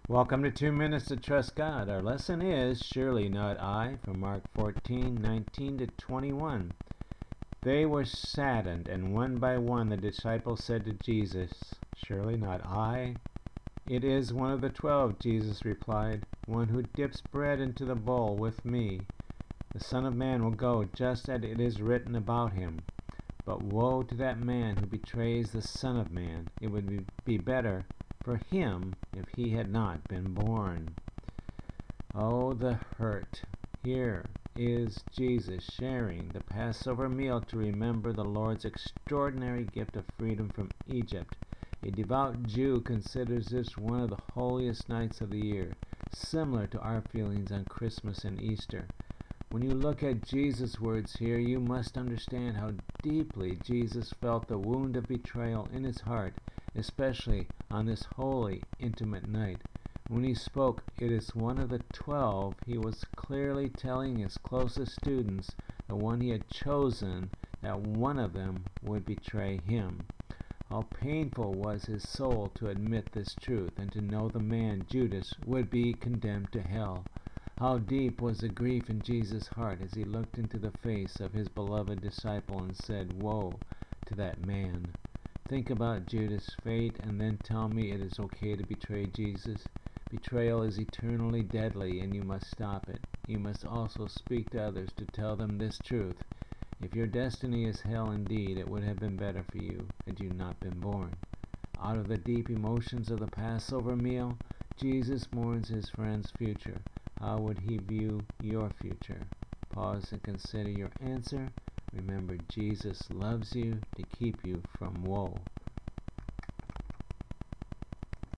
Welcome to 2 Minutes to Trust God. Our lesson is Surely Not I, from Mark 14:19 to 21. They were saddened, and one by one the disciples said to Jesus, Surely not I? It is one of the 12, Jesus replied, one who dips bread into the bowl with me. The Son of Man will go just as it is written about him. But woe to that man who betrays the Son of Man. It would be better for him if he had not been born. Oh, the hurt. Here is Jesus sharing the Passover meal to remember the Lord's extraordinary gift of freedom from Egypt. A devout Jew considers this one of the holiest nights of the year, similar to our feelings on Christmas and Easter. When you look at Jesus' words here, you must understand how deeply Jesus felt the wound of betrayal in his heart, especially on this holy, intimate night. When he spoke, "It is one of the 12," he was clearly telling his closest students, the one he had chosen, that one of them would betray him. How painful was his soul to admit this truth and to know the man, Judas, would be condemned to hell. How deep was the grief in Jesus' heart as he looked into the face of his beloved disciple and said, "Woe to that man." Think about Judas' fate and then tell me it is okay to betray Jesus. Betrayal is eternally deadly and you must stop it. You must also speak to others to tell them this truth. If your destiny is hell indeed, it would have been better for you had you not been born. Out of the deep emotions of the Passover meal, Jesus mourns his friend's future. How would he view your future? Pause and consider your answer. Remember, Jesus loves you to keep you from woe.